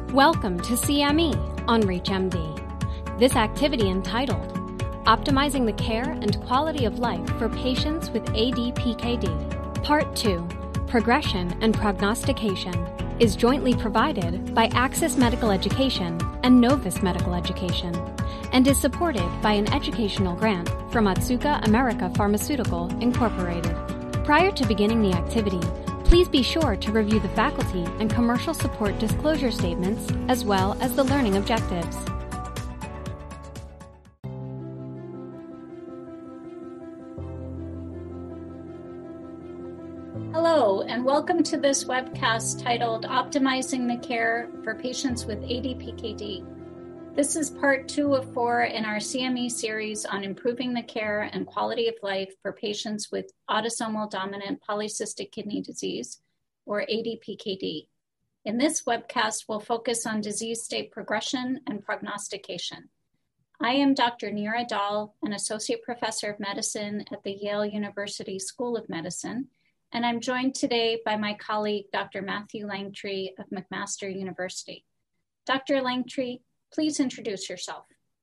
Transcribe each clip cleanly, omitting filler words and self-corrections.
Welcome to CME on ReachMD. This activity entitled Optimizing the Care and Quality of Life for Patients with ADPKD, Part 2, Progression and Prognostication, is jointly provided by Access Medical Education and Novus Medical Education, and is supported by an educational grant from Otsuka America Pharmaceutical, Incorporated. Prior to beginning the activity, please be sure to review the faculty and commercial support disclosure statements as well as the learning objectives. Hello, and welcome to this webcast titled Optimizing the Care for Patients with ADPKD. This is part 2 of 4 in our CME series on improving the care and quality of life for patients with autosomal dominant polycystic kidney disease, or ADPKD. In this webcast, we'll focus on disease state progression and prognostication. I am Dr. Neera Dal, an associate professor of medicine at the Yale University School of Medicine, and I'm joined today by my colleague, Dr. Matthew Langtree of McMaster University. Dr. Langtree, please introduce yourself.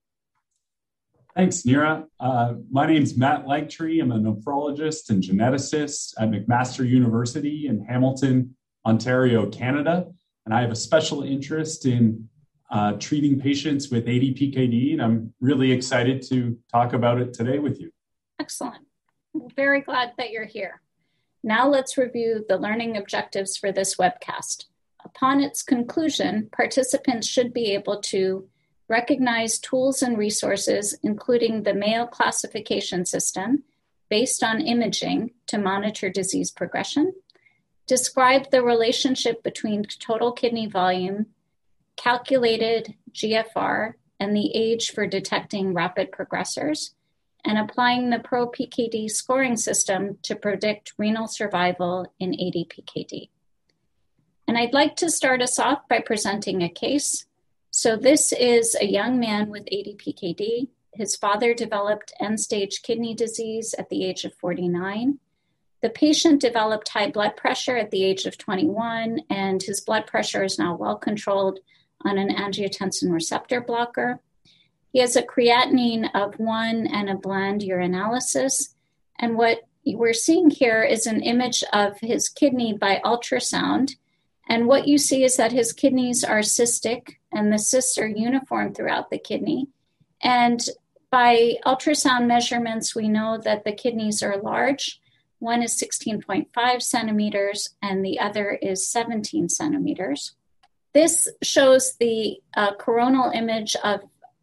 Thanks, Neera. My name's Matt Langtree. I'm a nephrologist and geneticist at McMaster University in Hamilton, Ontario, Canada. And I have a special interest in treating patients with ADPKD, and I'm really excited to talk about it today with you. Excellent. We're very glad that you're here. Now let's review the learning objectives for this webcast. Upon its conclusion, participants should be able to recognize tools and resources, including the Mayo classification system based on imaging to monitor disease progression, describe the relationship between total kidney volume, calculated GFR, and the age for detecting rapid progressors, and applying the PRO-PKD scoring system to predict renal survival in ADPKD. And I'd like to start us off by presenting a case. So this is a young man with ADPKD. His father developed end-stage kidney disease at the age of 49. The patient developed high blood pressure at the age of 21, and his blood pressure is now well controlled on an angiotensin receptor blocker. He has a creatinine of 1 and a bland urinalysis. And what we're seeing here is an image of his kidney by ultrasound. And what you see is that his kidneys are cystic, and the cysts are uniform throughout the kidney. And by ultrasound measurements, we know that the kidneys are large. One is 16.5 centimeters, and the other is 17 centimeters. This shows the coronal image of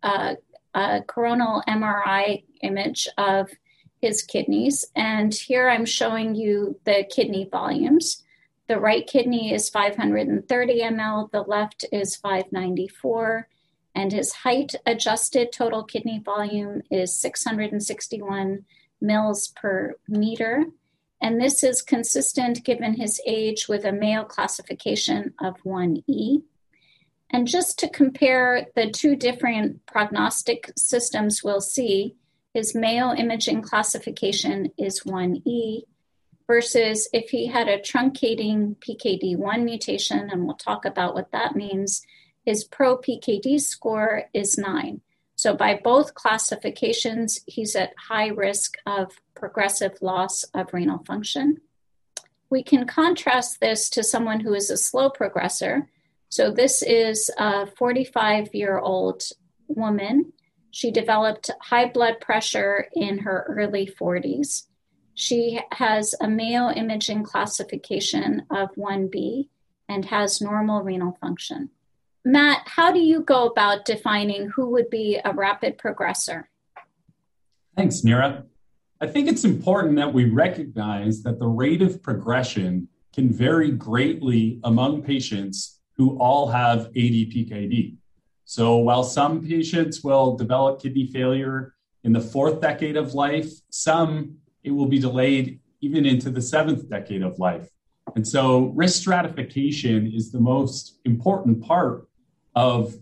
coronal MRI image of his kidneys. And here I'm showing you the kidney volumes. The right kidney is 530 ml, the left is 594, and his height adjusted total kidney volume is 661 mils per meter. And this is consistent given his age with a Mayo classification of 1E. And just to compare the two different prognostic systems we'll see, his Mayo imaging classification is 1E, versus if he had a truncating PKD1 mutation, and we'll talk about what that means, his PRO-PKD score is 9. So by both classifications, he's at high risk of progressive loss of renal function. We can contrast this to someone who is a slow progressor. So this is a 45-year-old woman. She developed high blood pressure in her early 40s. She has a Mayo imaging classification of 1B and has normal renal function. Matt, how do you go about defining who would be a rapid progressor? Thanks, Neera. I think it's important that we recognize that the rate of progression can vary greatly among patients who all have ADPKD. So while some patients will develop kidney failure in the 4th decade of life, some it will be delayed even into the 7th decade of life. And so risk stratification is the most important part of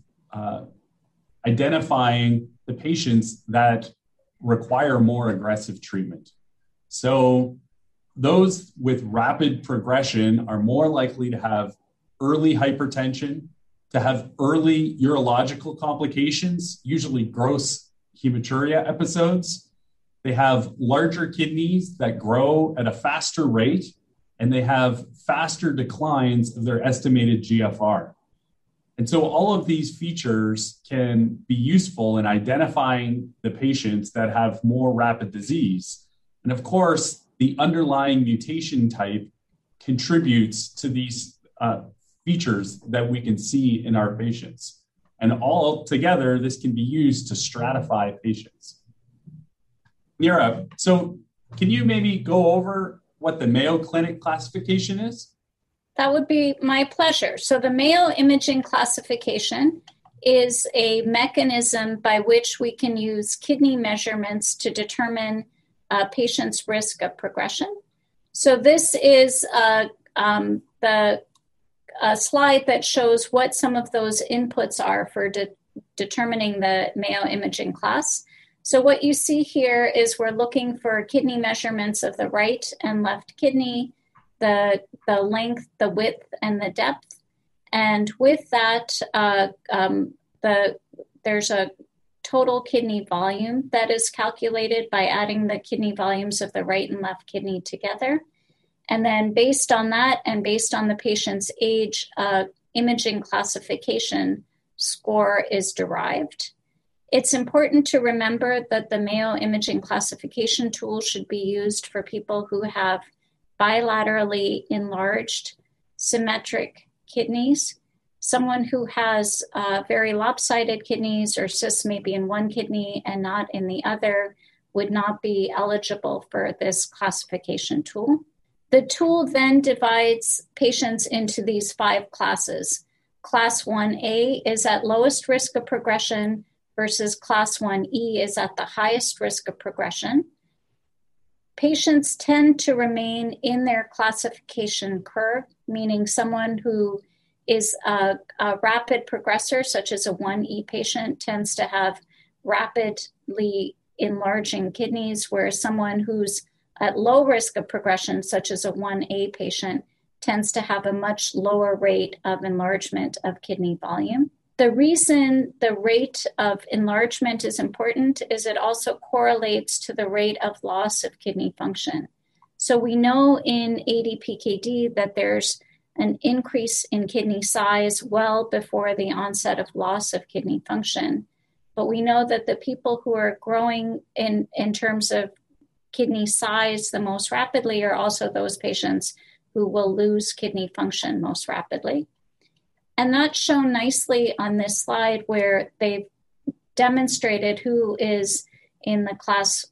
identifying the patients that require more aggressive treatment. So those with rapid progression are more likely to have early hypertension, to have early urological complications, usually gross hematuria episodes. They have larger kidneys that grow at a faster rate, and they have faster declines of their estimated GFR. And so all of these features can be useful in identifying the patients that have more rapid disease. And of course, the underlying mutation type contributes to these features that we can see in our patients. And all together, this can be used to stratify patients. Neera, so can you maybe go over what the Mayo Clinic classification is? That would be my pleasure. So the Mayo Imaging Classification is a mechanism by which we can use kidney measurements to determine a patient's risk of progression. So this is the slide that shows what some of those inputs are for determining the Mayo Imaging class. So what you see here is we're looking for kidney measurements of the right and left kidney, the length, the width, and the depth. And with that, there's a total kidney volume that is calculated by adding the kidney volumes of the right and left kidney together. And then based on that and based on the patient's age, imaging classification score is derived. It's important to remember that the Mayo Imaging Classification tool should be used for people who have bilaterally enlarged symmetric kidneys. Someone who has very lopsided kidneys or cysts maybe in one kidney and not in the other would not be eligible for this classification tool. The tool then divides patients into these 5 classes. Class 1A is at lowest risk of progression versus Class 1E is at the highest risk of progression. Patients tend to remain in their classification curve, meaning someone who is a rapid progressor, such as a 1E patient, tends to have rapidly enlarging kidneys, whereas someone who's at low risk of progression, such as a 1A patient, tends to have a much lower rate of enlargement of kidney volume. The reason the rate of enlargement is important is it also correlates to the rate of loss of kidney function. So we know in ADPKD that there's an increase in kidney size well before the onset of loss of kidney function. But we know that the people who are growing in terms of kidney size the most rapidly are also those patients who will lose kidney function most rapidly. And that's shown nicely on this slide where they've demonstrated who is in the Class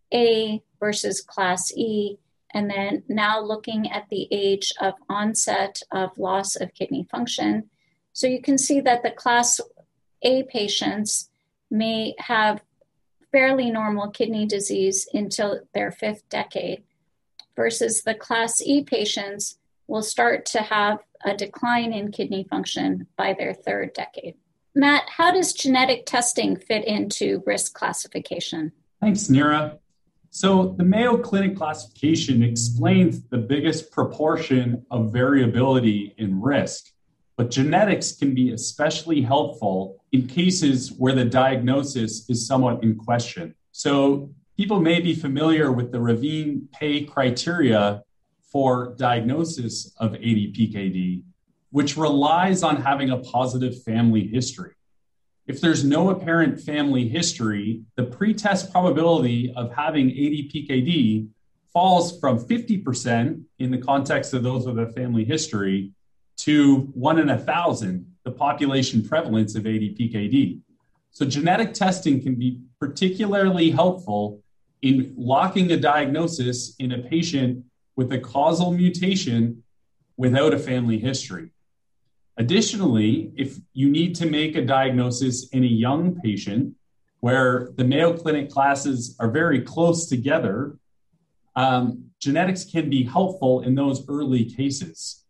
A versus Class E, and then now looking at the age of onset of loss of kidney function. So you can see that the Class A patients may have fairly normal kidney disease until their 5th decade, versus the Class E patients will start to have a decline in kidney function by their 3rd decade. Matt, how does genetic testing fit into risk classification? Thanks, Neera. So the Mayo Clinic classification explains the biggest proportion of variability in risk, but genetics can be especially helpful in cases where the diagnosis is somewhat in question. So people may be familiar with the Ravine-Pay criteria for diagnosis of ADPKD, which relies on having a positive family history. If there's no apparent family history, the pretest probability of having ADPKD falls from 50% in the context of those with a family history to 1 in 1,000, the population prevalence of ADPKD. So genetic testing can be particularly helpful in locking a diagnosis in a patient with a causal mutation without a family history. Additionally, if you need to make a diagnosis in a young patient where the Mayo Clinic classes are very close together, genetics can be helpful in those early cases.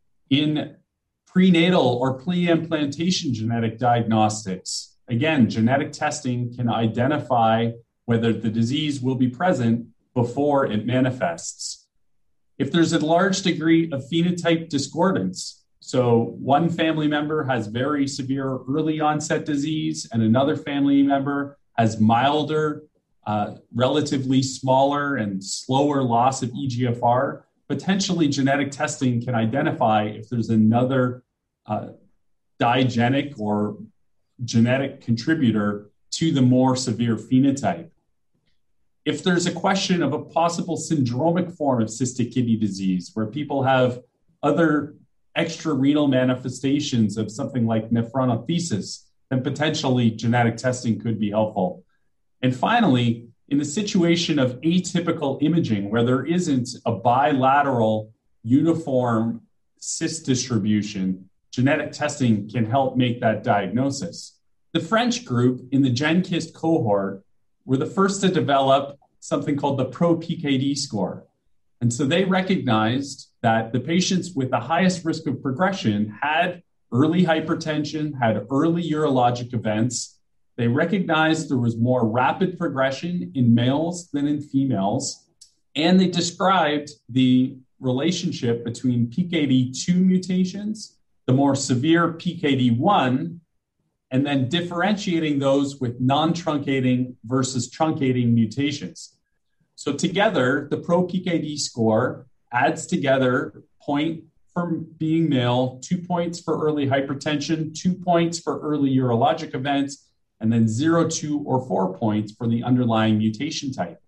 In prenatal or pre-implantation genetic diagnostics, again, genetic testing can identify whether the disease will be present before it manifests. If there's a large degree of phenotype discordance, So one family member has very severe early onset disease, and another family member has milder, relatively smaller and slower loss of EGFR. Potentially genetic testing can identify if there's another digenic or genetic contributor to the more severe phenotype. If there's a question of a possible syndromic form of cystic kidney disease, where people have other extrarenal manifestations of something like nephronothesis, then potentially genetic testing could be helpful. And finally, in the situation of atypical imaging, where there isn't a bilateral uniform cyst distribution, genetic testing can help make that diagnosis. The French group in the GenKIST cohort were the first to develop something called the Pro-PKD score. And so they recognized that the patients with the highest risk of progression had early hypertension, had early urologic events. They recognized there was more rapid progression in males than in females. And they described the relationship between PKD2 mutations, the more severe PKD1, and then differentiating those with non-truncating versus truncating mutations. So together, the Pro-PKD score adds together point for being male, 2 points for early hypertension, 2 points for early urologic events, and then 0, 2, or 4 points for the underlying mutation type.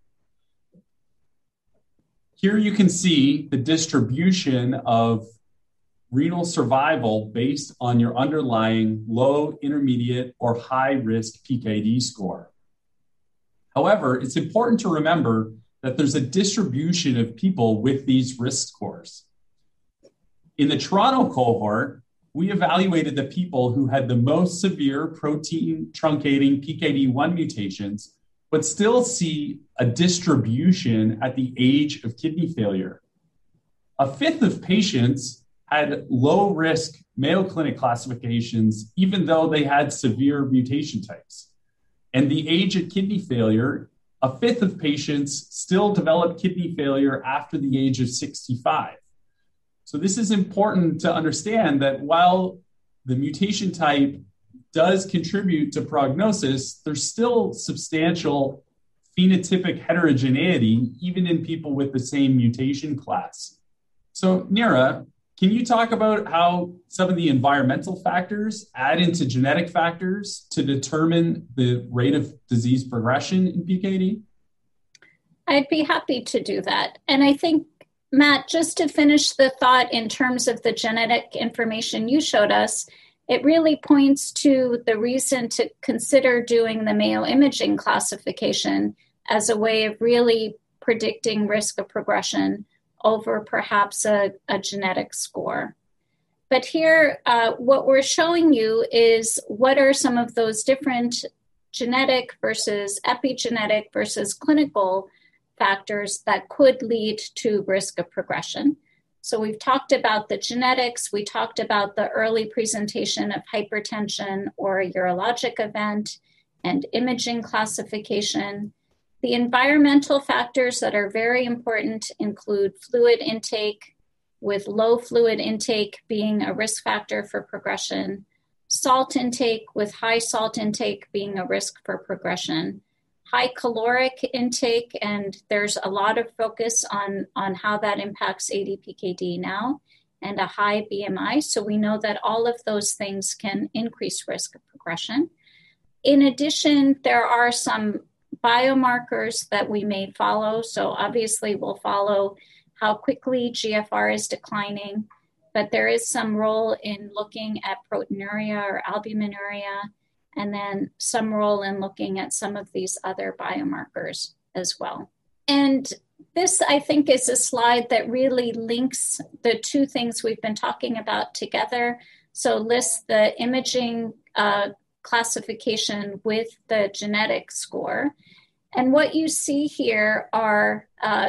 Here you can see the distribution of renal survival based on your underlying low, intermediate, or high risk PKD score. However, it's important to remember that there's a distribution of people with these risk scores. In the Toronto cohort, we evaluated the people who had the most severe protein truncating PKD1 mutations, but still see a distribution at the age of kidney failure. A fifth of patients had low risk Mayo Clinic classifications, even though they had severe mutation types. And the age of kidney failure, a fifth of patients still develop kidney failure after the age of 65. So this is important to understand that while the mutation type does contribute to prognosis, there's still substantial phenotypic heterogeneity, even in people with the same mutation class. So Neera, can you talk about how some of the environmental factors add into genetic factors to determine the rate of disease progression in PKD? I'd be happy to do that. And I think, Matt, just to finish the thought in terms of the genetic information you showed us, it really points to the reason to consider doing the Mayo imaging classification as a way of really predicting risk of progression over perhaps a genetic score. But here, what we're showing you is what are some of those different genetic versus epigenetic versus clinical factors that could lead to risk of progression. So we've talked about the genetics, we talked about the early presentation of hypertension or a urologic event and imaging classification. The environmental factors that are very important include fluid intake, with low fluid intake being a risk factor for progression, salt intake with high salt intake being a risk for progression, high caloric intake, and there's a lot of focus on how that impacts ADPKD now, and a high BMI. So we know that all of those things can increase risk of progression. In addition, there are some biomarkers that we may follow. So obviously we'll follow how quickly GFR is declining, but there is some role in looking at proteinuria or albuminuria, and then some role in looking at some of these other biomarkers as well. And this, I think, is a slide that really links the two things we've been talking about together. So lists the imaging classification with the genetic score. And what you see here are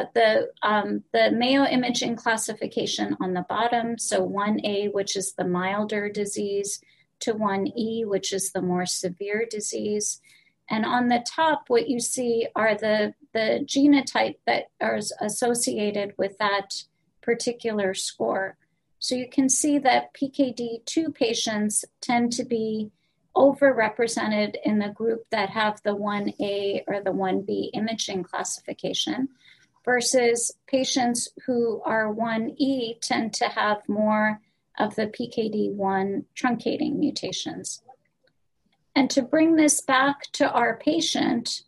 the Mayo imaging classification on the bottom. So 1A, which is the milder disease, to 1E, which is the more severe disease. And on the top, what you see are the genotype that are associated with that particular score. So you can see that PKD2 patients tend to be overrepresented in the group that have the 1A or the 1B imaging classification, versus patients who are 1E tend to have more of the PKD1 truncating mutations. And to bring this back to our patient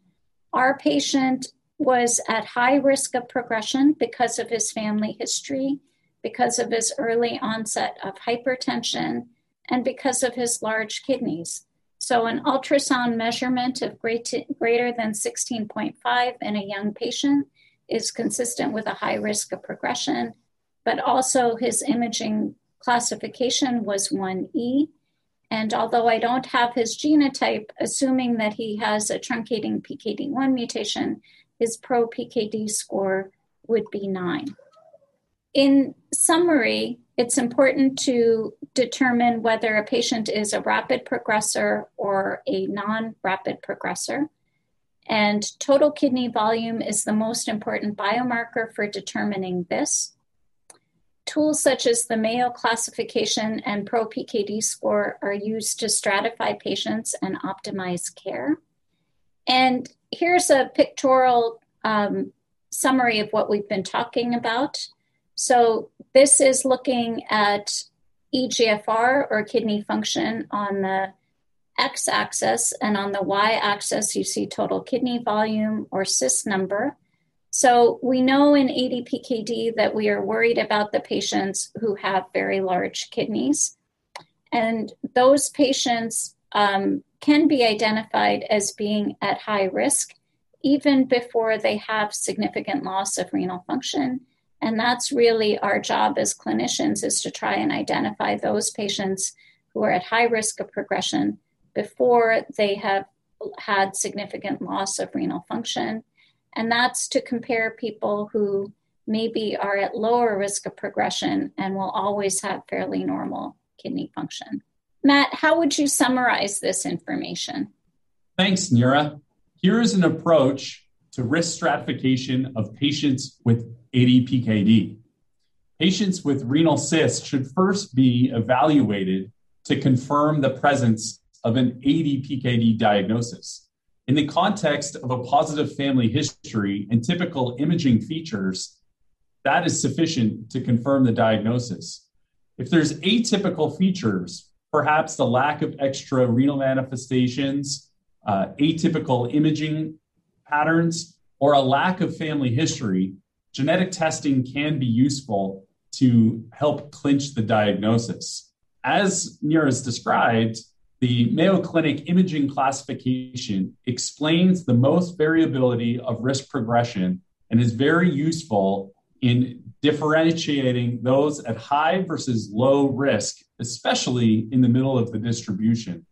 was at high risk of progression because of his family history, because of his early onset of hypertension, and because of his large kidneys. So an ultrasound measurement of greater than 16.5 in a young patient is consistent with a high risk of progression, but also his imaging classification was 1E. And although I don't have his genotype, assuming that he has a truncating PKD1 mutation, his pro-PKD score would be 9. In summary, it's important to determine whether a patient is a rapid progressor or a non-rapid progressor. And total kidney volume is the most important biomarker for determining this. Tools such as the Mayo classification and pro-PKD score are used to stratify patients and optimize care. And here's a pictorial summary of what we've been talking about. So this is looking at eGFR or kidney function on the x-axis, and on the y-axis, you see total kidney volume or cyst number. So we know in ADPKD that we are worried about the patients who have very large kidneys. And those patients can be identified as being at high risk even before they have significant loss of renal function. And that's really our job as clinicians, is to try and identify those patients who are at high risk of progression before they have had significant loss of renal function. And that's to compare people who maybe are at lower risk of progression and will always have fairly normal kidney function. Matt, how would you summarize this information? Thanks, Neera. Here is an approach to risk stratification of patients with ADPKD. Patients with renal cysts should first be evaluated to confirm the presence of an ADPKD diagnosis. In the context of a positive family history and typical imaging features, that is sufficient to confirm the diagnosis. If there's atypical features, perhaps the lack of extra renal manifestations, atypical imaging patterns, or a lack of family history, genetic testing can be useful to help clinch the diagnosis. As Neera has described, the Mayo Clinic imaging classification explains the most variability of risk progression and is very useful in differentiating those at high versus low risk, especially in the middle of the distribution.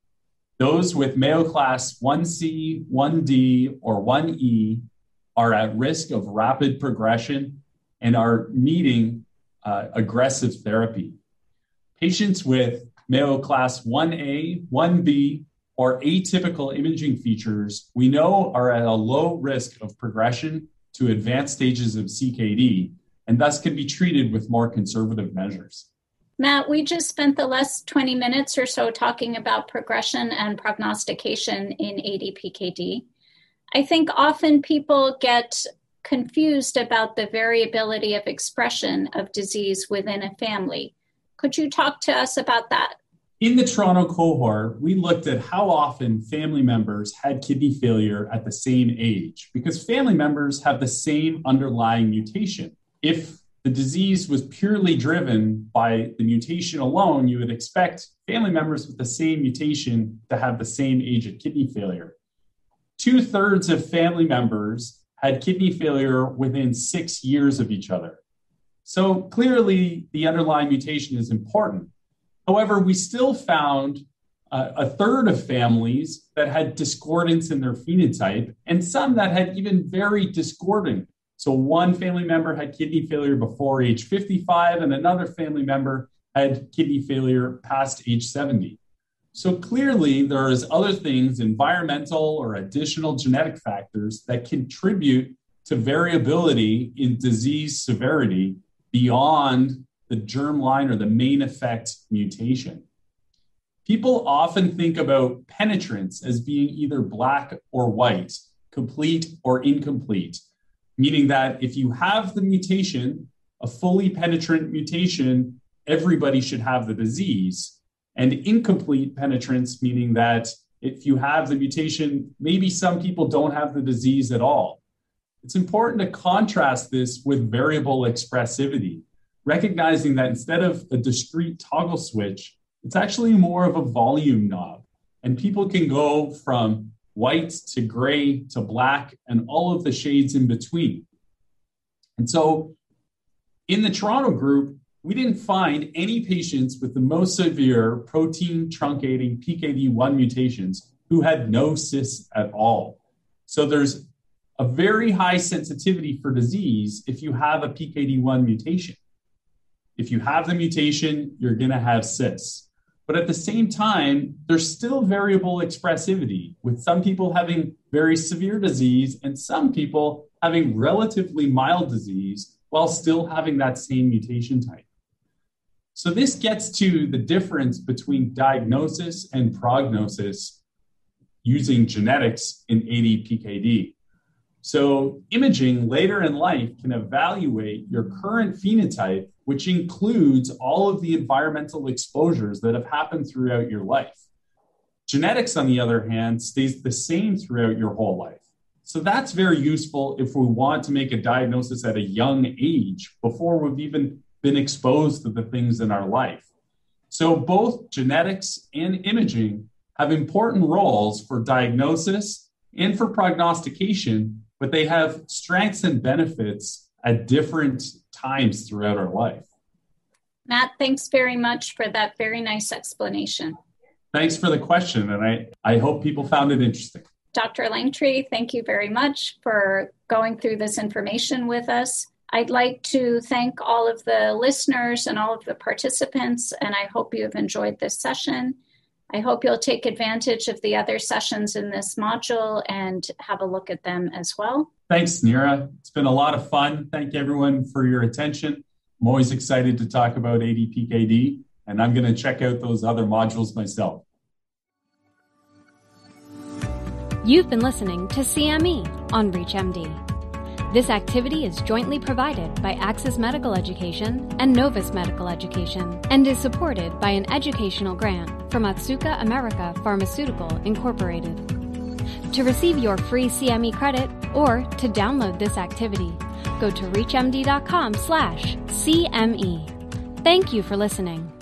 Those with Mayo Class 1C, 1D, or 1E are at risk of rapid progression and are needing aggressive therapy. Patients with Mayo Class 1A, 1B, or atypical imaging features, we know are at a low risk of progression to advanced stages of CKD, and thus can be treated with more conservative measures. Matt, we just spent the last 20 minutes or so talking about progression and prognostication in ADPKD. I think often people get confused about the variability of expression of disease within a family. Could you talk to us about that? In the Toronto cohort, we looked at how often family members had kidney failure at the same age, because family members have the same underlying mutation. If the disease was purely driven by the mutation alone, you would expect family members with the same mutation to have the same age of kidney failure. 2/3 of family members had kidney failure within 6 years of each other. So clearly, the underlying mutation is important. However, we still found a third of families that had discordance in their phenotype, and some that had even very discordant. So one family member had kidney failure before age 55, and another family member had kidney failure past age 70. So clearly, there is other things, environmental or additional genetic factors, that contribute to variability in disease severity beyond the germline or the main effect mutation. People often think about penetrance as being either black or white, complete or incomplete, meaning that if you have the mutation, a fully penetrant mutation, everybody should have the disease. And incomplete penetrance, meaning that if you have the mutation, maybe some people don't have the disease at all. It's important to contrast this with variable expressivity, recognizing that instead of a discrete toggle switch, it's actually more of a volume knob. And people can go from white to gray to black and all of the shades in between. And so in the Toronto group, we didn't find any patients with the most severe protein truncating PKD1 mutations who had no cysts at all. So there's a very high sensitivity for disease if you have a PKD1 mutation. If you have the mutation, you're going to have cysts. But at the same time, there's still variable expressivity, with some people having very severe disease and some people having relatively mild disease while still having that same mutation type. So this gets to the difference between diagnosis and prognosis using genetics in ADPKD. So imaging later in life can evaluate your current phenotype, which includes all of the environmental exposures that have happened throughout your life. Genetics, on the other hand, stays the same throughout your whole life. So that's very useful if we want to make a diagnosis at a young age before we've even been exposed to the things in our life. So both genetics and imaging have important roles for diagnosis and for prognostication, but they have strengths and benefits at different times throughout our life. Matt, thanks very much for that very nice explanation. Thanks for the question, and I hope people found it interesting. Dr. Langtry, thank you very much for going through this information with us. I'd like to thank all of the listeners and all of the participants, and I hope you have enjoyed this session. I hope you'll take advantage of the other sessions in this module and have a look at them as well. Thanks, Neera. It's been a lot of fun. Thank everyone for your attention. I'm always excited to talk about ADPKD, and I'm going to check out those other modules myself. You've been listening to CME on ReachMD. This activity is jointly provided by Access Medical Education and Novus Medical Education and is supported by an educational grant from Otsuka America Pharmaceutical Incorporated. To receive your free CME credit or to download this activity, go to reachmd.com/CME. Thank you for listening.